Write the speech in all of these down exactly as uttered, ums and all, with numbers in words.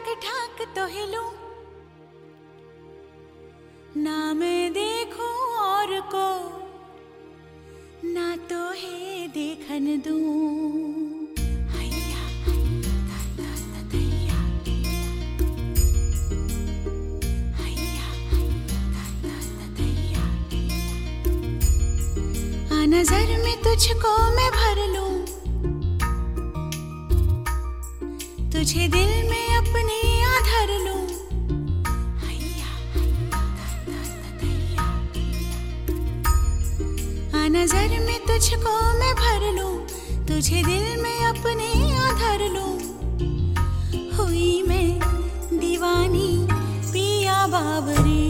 ठाक तो हिलूं, ना मैं देखूं और को, ना तो है देखन दूं। हैया ता ता ता दैया, हैया ता ता ता दैया। आ नजर में तुझको मैं भर लूं, तुझे दिल में अपने आ धर लूं। हैया ता ता ता दैया, आ नजर में तुझको मैं भर लूं, तुझे दिल में अपने आ धर लूं। हुई मैं दीवानी पिया बावरी,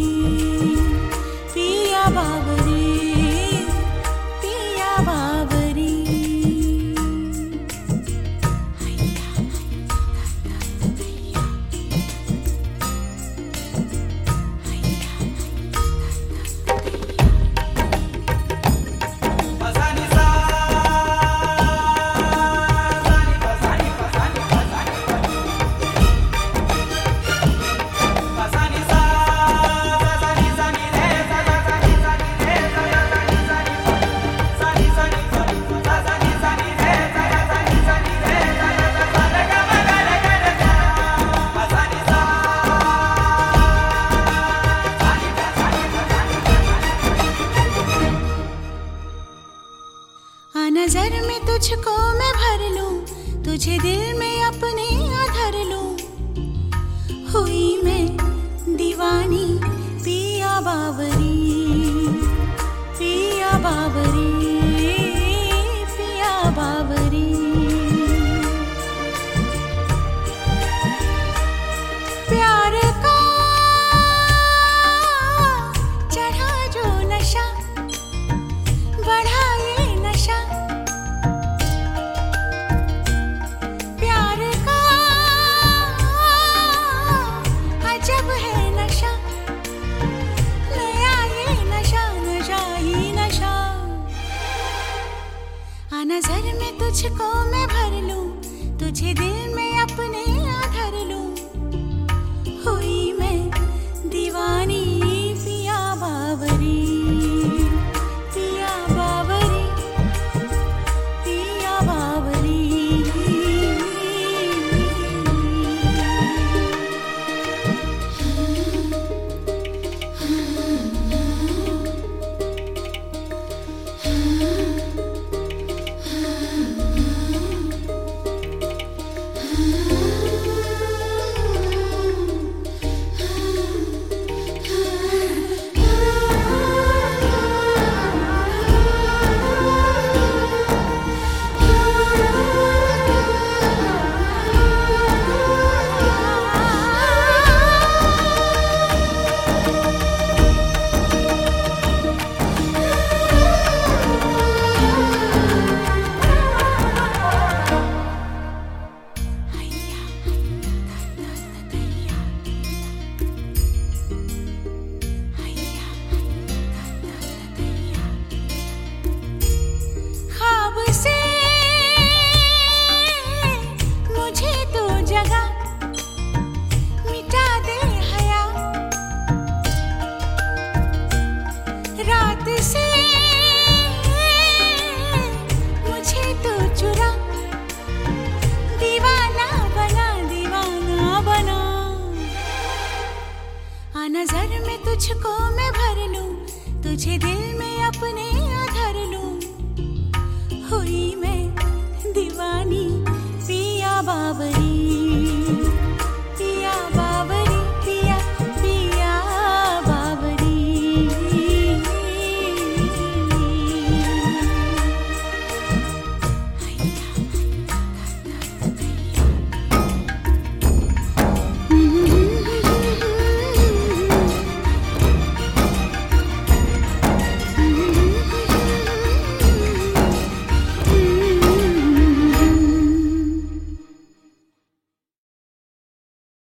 पिया बावरी, पिया बावरी। नजर में तुझको मैं भर लूं, तुझे दिल में अपने आ धर लूं। हुई मैं दीवानी पिया बावरी, पिया बावरी, पिया बावरी। प्यार का चढ़ा जो नशा, बढ़ा ये नशा। प्यार का अजब है नशा, नया ये नशा, नशा ही नशा। आ नजर में तुझको मैं भर लूं, तुझे दिल में अपने आ धर लूं। हुई मैं दीवानी पिया बावरी, पिया बावरी, पिया बावरी। रात से मुझे तो चुरा, दीवाना बना, दीवाना बना। आ नजर में तुझको मैं भर लूं, तुझे दिल में अपने